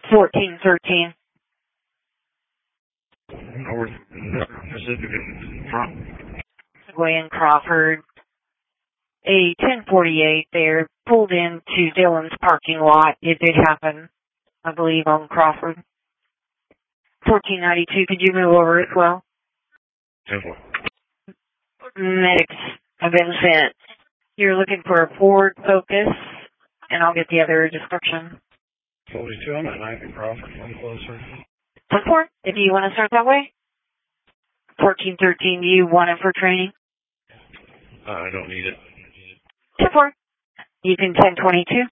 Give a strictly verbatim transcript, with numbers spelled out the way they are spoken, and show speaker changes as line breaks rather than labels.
fourteen thirteen.
North Pacific front.
Way in Crawford. A ten forty-eight there pulled into Dillon's parking lot. It did happen, I believe, on Crawford. fourteen ninety-two, could you move over as well?
Temple.
Medics have been sent. You're looking for a Ford Focus, and I'll get the other description.
forty-two, I'm at ninth and Crawford, one closer.
ten four, if you want to start that way. fourteen thirteen, do you want it for training?
Uh, I don't need it.
ten four, you can ten twenty-two.